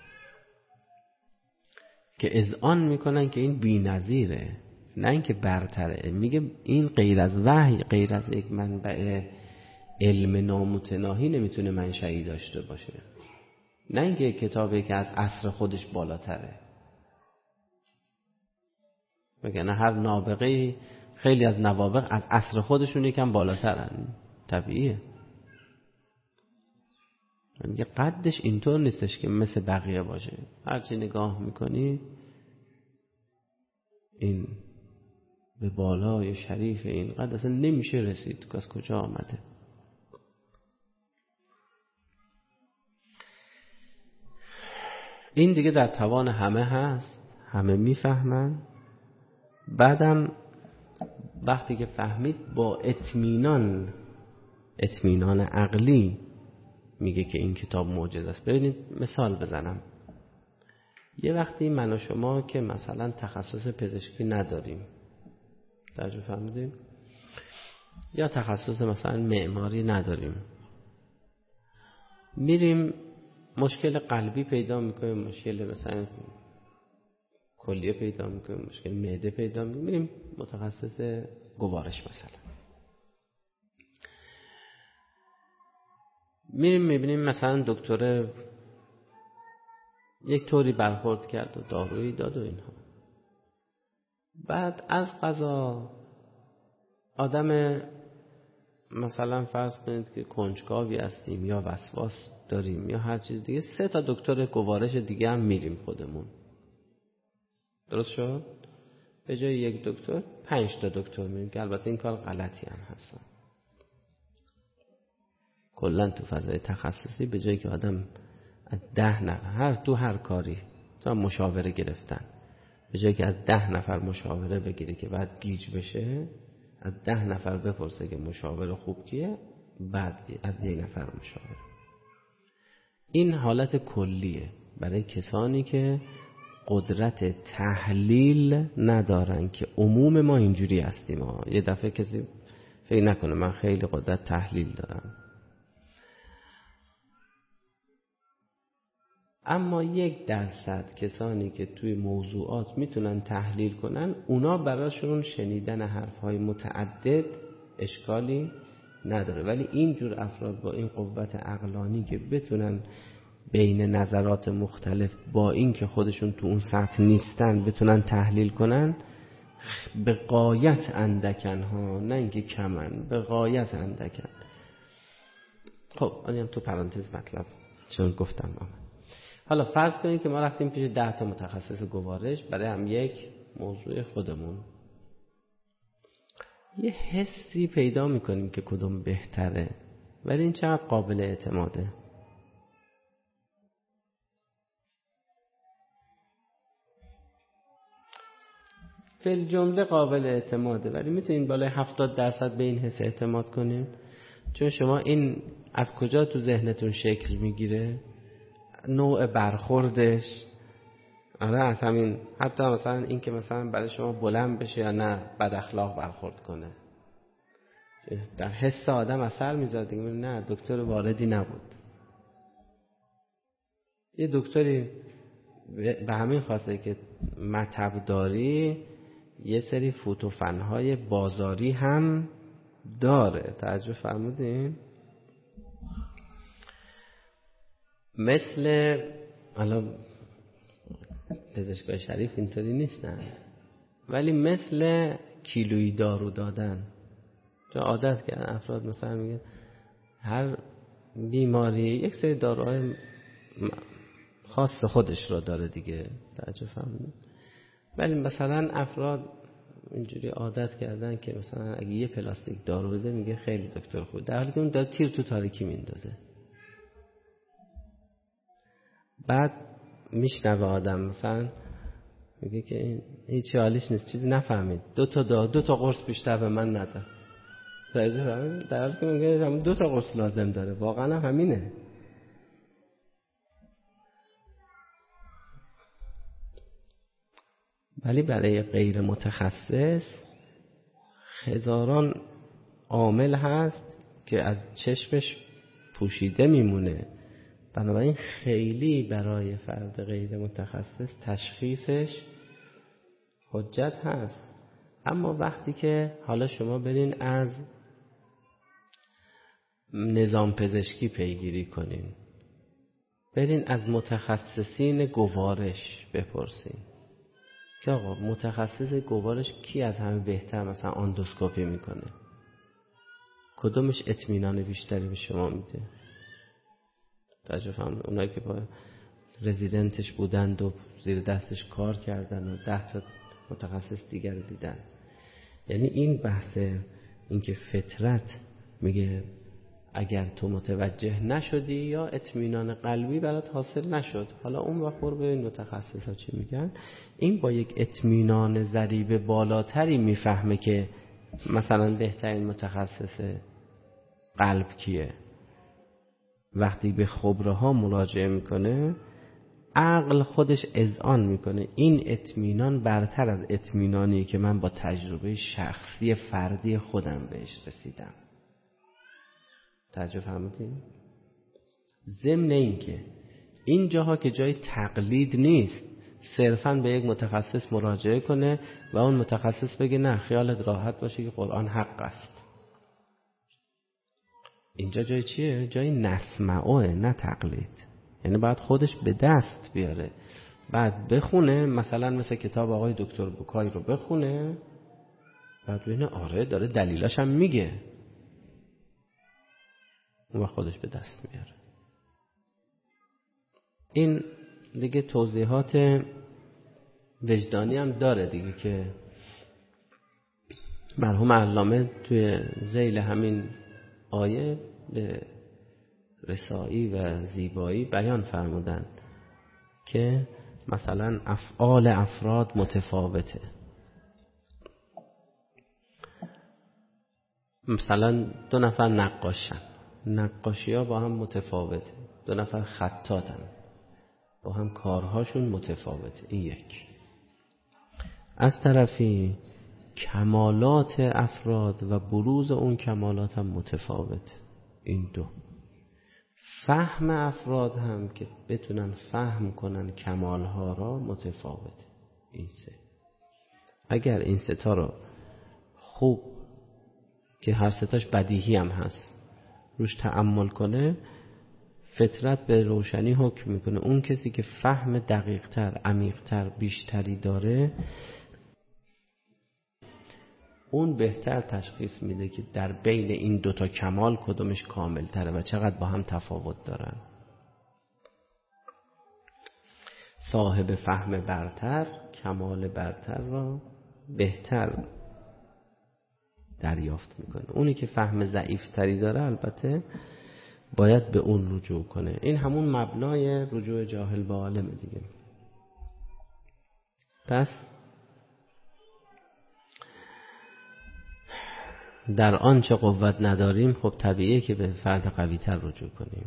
که اذعان میکنن که این بی‌نظیره، نه اینکه برتره. میگه این غیر از وحی، غیر از یک منبع علم نامتناهی نمیتونه منشئی داشته باشه، نه اینکه کتابی که از عصر خودش بالاتره. وگرنه هر نابغه، خیلی از نوابغ از عصر خودشون یکم بالاترن، طبیعیه. میگه قدش اینطور نیستش که مثل بقیه باشه. هرچی نگاه میکنی این به بالای شریف اینقدر اصلا نمیشه رسید که از کجا آمده. این دیگه در توان همه هست، همه میفهمن. بعدم وقتی که فهمید با اطمینان عقلی میگه که این کتاب معجزه است. ببینید مثال بزنم. یه وقتی من و شما که مثلا تخصص پزشکی نداریم، درجه فهمیدیم، یا تخصص مثلا معماری نداریم، میریم مشکل قلبی پیدا میکنیم، مشکل مثلا کلیه پیدا میکنیم، مشکل معده پیدا میکنیم، میریم متخصص گوارش مثلا، میریم میبینیم مثلا دکتر یک طوری برخورد کرد و دارویی داد و اینها. بعد از قضا آدم مثلا فرض کنید که کنجکاوی هستیم یا وسواس داریم یا هر چیز دیگه، 3 تا دکتر گوارش دیگه هم میریم خودمون. درست شد؟ به جای یک دکتر 5 تا دکتر میریم، که البته این کار غلطی هم هست. کلا تو فضای تخصصی به جایی که آدم از 10 نفر هر کاری تو مشاوره گرفتن، به جایی که از 10 نفر مشاوره بگیری که بعد گیج بشه، از 10 نفر بپرسه که مشاور خوب کیه، بعد از 1 نفر مشاوره. این حالت کلیه برای کسانی که قدرت تحلیل ندارن، که عموم ما اینجوری هستیم. یه دفعه کسی فکر نکنه من خیلی قدرت تحلیل دارم. اما 1% کسانی که توی موضوعات میتونن تحلیل کنن، اونا براشون شنیدن حرفهای متعدد اشکالی نداره. ولی اینجور افراد با این قوت عقلانی که بتونن بین نظرات مختلف، با این که خودشون تو اون سطح نیستن، بتونن تحلیل کنن، به غایت اندکن ها، نه اینکه کمن، به غایت اندکن. خب آنیم تو پرانتز مطلب چون گفتم حالا فرض کنید که ما رفتیم پیش 10 تا متخصص گوارش برای هم یک موضوع خودمون. یه حسی پیدا میکنیم که کدوم بهتره، ولی این چقدر قابل اعتماده. فی جمله قابل اعتماده، ولی میتونین بالای 70% به این حس اعتماد کنین. چون شما این از کجا تو ذهنتون شکل میگیره؟ نوع برخوردش. آره از همین، حتی مثلا این که مثلا برای شما بلند بشه یا نه بد اخلاق برخورد کنه، در حس آدم اثر میذاره دیگه. نه دکتر واردی نبود، یه دکتری به همین خاطر که مطب داری یه سری فوتوفنهای بازاری هم داره. توجه فرمودین؟ مثل الان پزشکای شریف اینطوری نیستن، ولی مثل کیلویی دارو دادن. چون عادت کردن افراد مثلا میگه هر بیماری یک سری داروهای خاص خودش رو داره دیگه. توجه فرمودین؟ ولی مثلا افراد اینجوری عادت کردن که مثلا اگه یه پلاستیک دارو بده میگه خیلی دکتر خوب، در حالی که اون داره تیر تو تاریکی میندازه. بعد میشنوه آدم مثلا میگه که هیچی حالیش نیست، چیزی نفهمید، 2 تا قرص بیشتر به من نده. در حالی که میگه هم 2 تا قرص لازم داره، واقعا همینه. ولی برای غیر متخصص هزاران عامل هست که از چشمش پوشیده میمونه. بنابراین خیلی برای فرد غیر متخصص تشخیصش حجت هست. اما وقتی که حالا شما برین از نظام پزشکی پیگیری کنین، برین از متخصصین گوارش بپرسین که آقا متخصص گوارش کی از همه بهتر مثلا اندوسکوپی میکنه، کدومش اطمینان بیشتری به شما میده. توجه فرمودید؟ اونایی که با رزیدنتش بودند و زیر دستش کار کردن و 10 تا متخصص دیگر دیدن. یعنی این بحث این که فطرت میگه اگر تو متوجه نشدی یا اطمینان قلبی برات حاصل نشد، حالا اون وقت برو ببین متخصصا چی میگن. این با یک اطمینان ضریب بالاتری میفهمه که مثلا بهترین متخصص قلب کیه. وقتی به خبره ها مراجعه میکنه عقل خودش اذعان میکنه این اطمینان برتر از اطمینانی که من با تجربه شخصی فردی خودم بهش رسیدم. توجه فهمیدین؟ ضمن این که این جاها که جای تقلید نیست، صرفاً به یک متخصص مراجعه کنه و اون متخصص بگه نه خیالت راحت باشه که قرآن حق است. اینجا جای چیه؟ جای نسمعه، نه تقلید. یعنی باید خودش به دست بیاره، بعد بخونه، مثلا مثل کتاب آقای دکتر بوکای رو بخونه، بعد ببینه آره داره دلیلاش هم میگه، اون خودش به دست میاره. این دیگه توضیحات وجدانی هم داره دیگه که مرحوم علامه توی ذیل همین آیه به رسایی و زیبایی بیان فرمودن که مثلا افعال افراد متفاوته. مثلا 2 نفر نقاشن، نقاشی ها با هم متفاوته. 2 نفر خطاطن، با هم کارهاشون متفاوته. این یک. از طرفی کمالات افراد و بروز اون کمالات هم متفاوت. این 2. فهم افراد هم که بتونن فهم کنن کمالها را متفاوت. این 3. اگر این 3 تا رو خوب که هر 3 تاش بدیهی هم هست روش تأمل کنه، فطرت به روشنی حکم میکنه اون کسی که فهم دقیق تر، عمیق تر، بیشتری داره، اون بهتر تشخیص میده که در بین این 2 تا کمال کدومش کامل تره و چقدر با هم تفاوت دارن. صاحب فهم برتر کمال برتر را بهتر دریافت میکنه. اونی که فهم ضعیف تری داره البته باید به اون رجوع کنه. این همون مبنای رجوع جاهل به عالم دیگه. پس در آنچه قوت نداریم خب طبیعیه که به فرد قوی تر رجوع کنیم.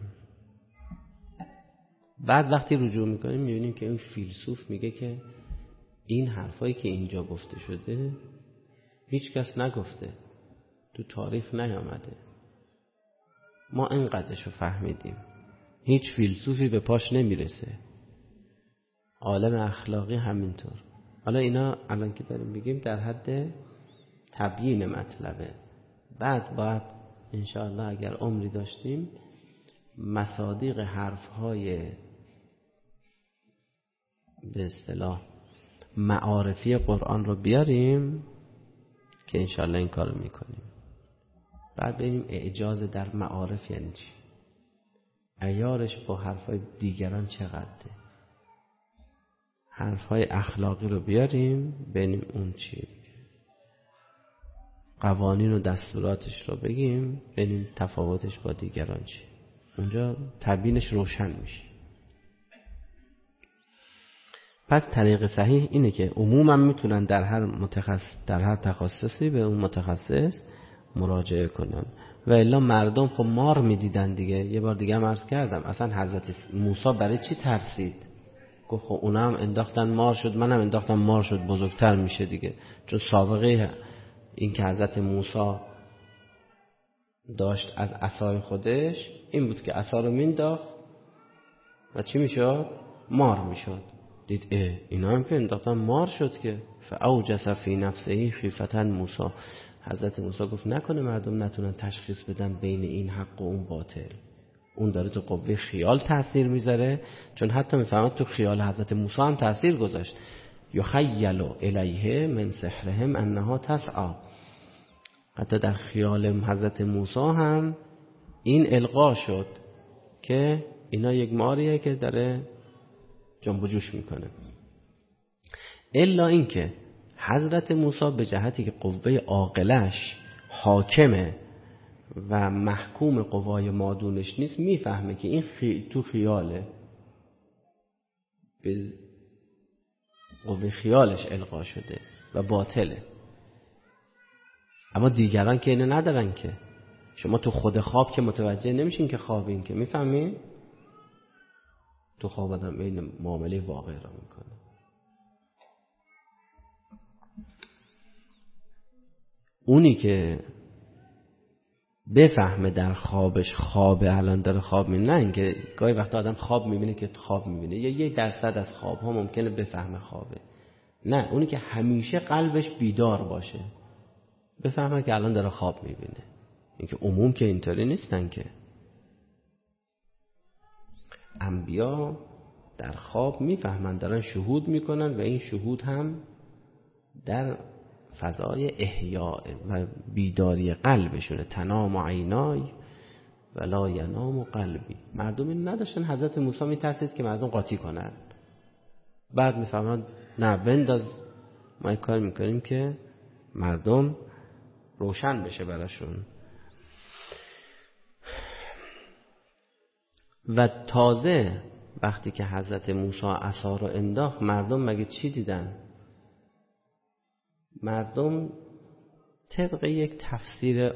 بعد وقتی رجوع میکنیم میبینیم که این فیلسوف میگه که این حرفایی که اینجا گفته شده هیچ کس نگفته، تو تاریخ نیامده، ما اینقدرشو فهمیدیم، هیچ فیلسوفی به پاش نمیرسه، عالم اخلاقی همینطور. حالا اینا الان که داریم میگیم در حد تبیین مطلبه. بعد باید انشاءالله اگر عمری داشتیم مصادیق حرفهای به اصطلاح معارفی قرآن رو بیاریم که انشاءالله این کار رو میکنیم. بعد ببینیم اعجاز در معارف یعنی چی، عیارش با حرفهای دیگران چقدره. حرفهای اخلاقی رو بیاریم ببینیم اون چیه، قوانین و دستوراتش رو بگیم ببینیم تفاوتش با دیگران چی. اونجا تبیینش روشن میشه. پس طریق صحیح اینه که عموما میتونن در هر تخصصی به اون متخصص مراجعه کنن و الا مردم خب مار میدیدن دیگه. یه بار دیگه هم عرض کردم اصلا حضرت موسی برای چی ترسید؟ گفت خب اونا هم انداختن مار شد، منم انداختم مار شد، بزرگتر میشه دیگه. چون سابقه این که حضرت موسی داشت از عصای خودش این بود که عصا رو مینداخت و چی میشد؟ مار میشد. دید اینا هم که انداختن مار شد که فاوجس فی نفسه خیفة موسی. حضرت موسی گفت نکنه مردم نتونن تشخیص بدن بین این حق و اون باطل. اون داره تو قوه خیال تاثیر میذاره، چون حتی میفهمد تو خیال حضرت موسی هم تاثیر گذاشت. یخیل الیه من سحرهم انها تسعی. حتی در خیال حضرت موسی هم این القا شد که اینا یک ماریه که داره جنب و جوش میکنه. الا این که حضرت موسی به جهتی که قوه عاقلش حاکمه و محکوم قوای مادونش نیست، میفهمه که این تو خیاله، به قوه خیالش القا شده و باطله. اما دیگران که اینو ندارن، که شما تو خود خواب که متوجه نمیشین که خوابین، که میفهمین تو خواب آدم این معامله واقع را میکنه. اونی که بفهمه در خوابش خوابه، الان داره خواب میبینه، نه اینکه گاهی وقتا آدم خواب میبینه که خواب میبینه، یا 1% از خواب ها ممکنه بفهمه خوابه. نه، اونی که همیشه قلبش بیدار باشه بفهمه که الان داره خواب میبینه. اینکه عموم که اینطوری نیستن، که انبیا در خواب میفهمن، دارن شهود میکنن و این شهود هم در فضای احیاء و بیداری قلبشونه. تنام عینای ولا ینام قلبی. مردم این نداشتن. حضرت موسی میترسید که مردم قاطی کنن، بعد میفهمن نه بنداز، ما این کار میکنیم که مردم روشن بشه براشون. و تازه وقتی که حضرت موسی عصا رو انداخت، مردم مگه چی دیدن؟ مردم طبق یک تفسیر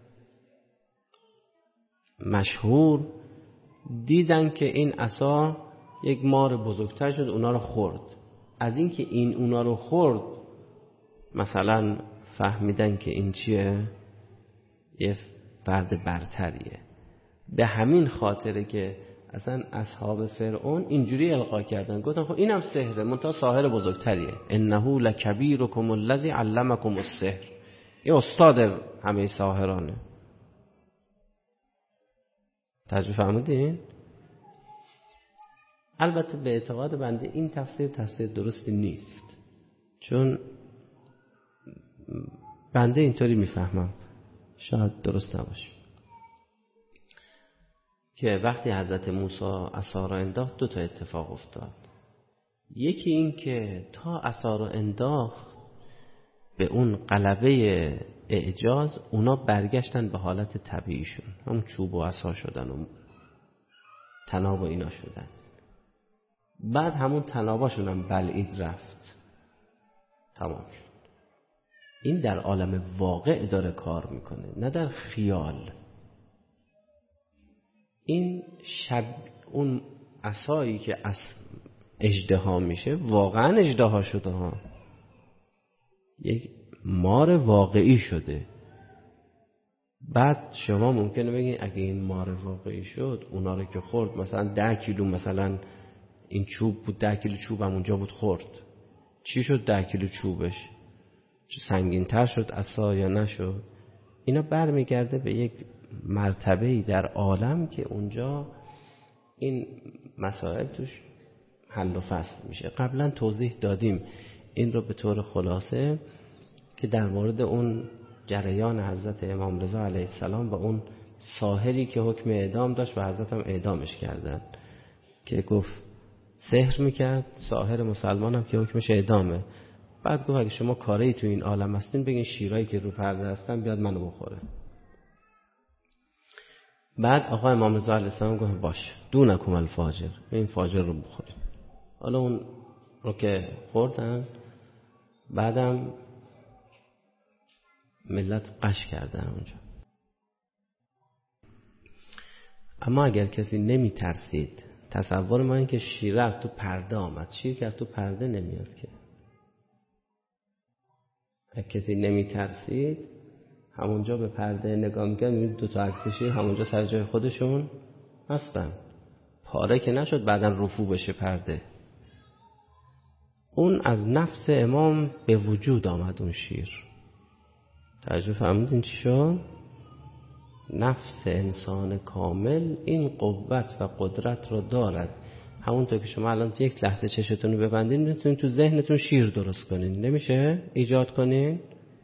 مشهور دیدن که این عصا یک مار بزرگتر شد، اونا رو خورد. از اینکه این اونا رو خورد مثلا فهمیدن که این چیه؟ یه فرد برتریه. به همین خاطره که اصلا اصحاب فرعون اینجوری القا کردن، گفتن خب اینم سحره، منتها ساحر بزرگتریه. انه لکبیرکم الذی علمکم السحر. این استاد همه ساحرانه. ترجمه فهمیدین؟ البته به اعتقاد بنده این تفسیر درستی نیست، چون بنده اینطوری میفهمم، شاید درست نباشه، که وقتی حضرت موسی عصا را انداخت 2 تا اتفاق افتاد. یکی این که تا عصا را انداخت به اون غلبه اعجاز، اونا برگشتن به حالت طبیعیشون، همون چوب و عصا شدن و تناب و اینا شدن. بعد همون تناباشون هم بلعید رفت، تمام شد. این در عالم واقع داره کار میکنه، نه در خیال. این اون عصایی که اژدها میشه واقعا اژدها شده ها، یک مار واقعی شده. بعد شما ممکنه بگین اگه این مار واقعی شد، اونا رو که خورد، مثلا 10 کیلو مثلا این چوب بود، 10 کیلو چوب هم اونجا بود خورد، چی شد 10 کیلو چوبش؟ چه سنگین تر شد عصا یا نشد؟ اینا برمیگرده به یک مرتبه‌ای در عالم که اونجا این مسائل توش حل و فصل میشه. قبلا توضیح دادیم این رو به طور خلاصه، که در مورد اون جریان حضرت امام رضا علیه السلام و اون ساحری که حکم اعدام داشت و حضرت هم اعدامش کردن، که گفت سحر میکرد، ساحر مسلمان هم که حکمش اعدامه. بعد گفت اگه شما کاری تو این عالم هستین، بگین شیرایی که رو پرده هستن بیاد منو بخوره. بعد آقا امام رضا علیه السلام گفت باش دونکم الفاجر، این فاجر رو بخورید. حالا اون رو که خوردن، بعدم ملت قش کردن اونجا. اما اگر کسی نمی ترسید، تصور ما این که شیره از تو پرده آمد، شیر که از تو پرده نمیاد که. اگر کسی نمی ترسید، همونجا به پرده نگاه میکنه، میبینید 2 تا عکس شیر همونجا سر جای خودشون هستن، پاره که نشد بعداً رفو بشه پرده. اون از نفس امام به وجود آمد اون شیر. ترجمه فهمیدین چی شد؟ نفس انسان کامل این قوت و قدرت رو دارد. همونطور که شما الان 1 لحظه چشتون رو ببندین، میتونید تو ذهنتون شیر درست کنین. نمیشه ایجاد کنین؟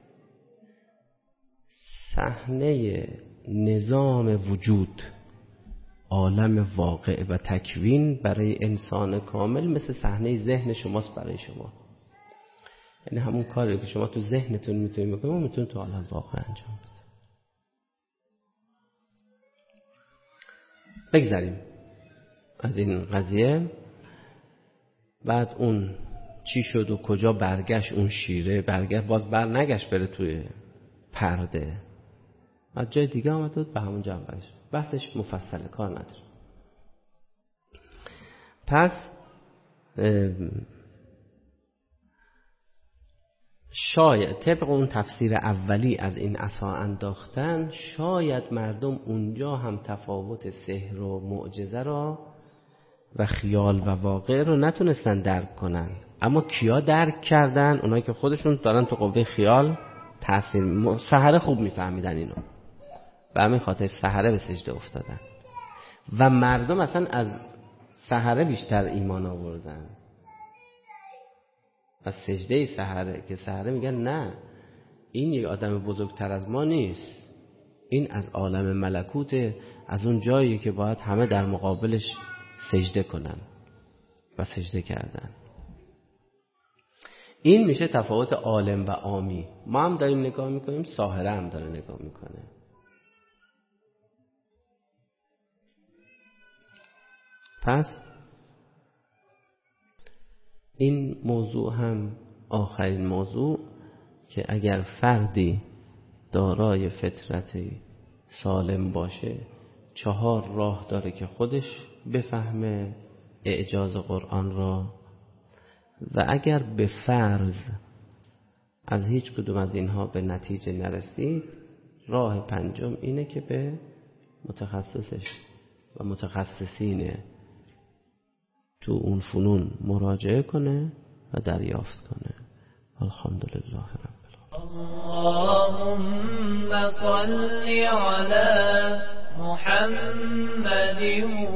صحنه نظام وجود، عالم واقع و تکوین برای انسان کامل مثل صحنه ذهن شماست برای شما. یعنی همون کاری که شما تو ذهنتون میتونید بکنید اون میتونید تو عالم واقع انجام بدید. بگذاریم از این قضیه. بعد اون چی شد و کجا برگشت اون شیره؟ برگشت، باز نگشت بره توی پرده، از جای دیگه آمد بود به همون جا برگشت. بحثش مفصله، کار نداره. پس شاید طبق اون تفسیر اولی از این عصا انداختن، شاید مردم اونجا هم تفاوت سحر و معجزه را و خیال و واقع رو نتونستن درک کنن. اما کیا درک کردن؟ اونایی که خودشون دارن تو قوه خیال تاثیر. سحره خوب میفهمیدن اینو، و همین خاطر سحره به سجده افتادن و مردم اصلا از سحره بیشتر ایمان آوردن و سجده سحره، که سحره میگن نه این یک آدم بزرگتر از ما نیست، این از عالم ملکوت، از اون جایی که باید همه در مقابلش سجده کنن و سجده کردن. این میشه تفاوت عالم و عامی. ما هم داریم نگاه میکنیم، ساحره هم داره نگاه میکنه. پس این موضوع هم آخرین موضوع که اگر فردی دارای فطرتی سالم باشه 4 راه داره که خودش بفهمه اعجاز قرآن را، و اگر به فرض از هیچ کدوم از اینها به نتیجه نرسید، راه 5 اینه که به متخصصش و متخصصین تو اون فنون مراجعه کنه و دریافت کنه. الحمدلله رب اللهم صل على محمد